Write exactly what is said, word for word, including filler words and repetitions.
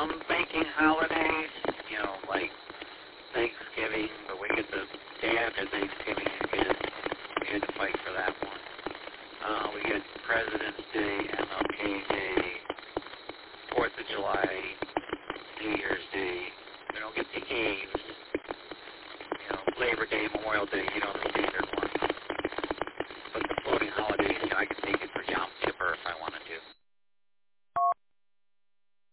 some banking holidays, you know, like Thanksgiving, but we get the day after Thanksgiving again. We had to fight for that one. Uh, we get President's Day, M L K Day, Fourth of July, New Year's Day. We don't get the games. You know, Labor Day, Memorial Day, you don't get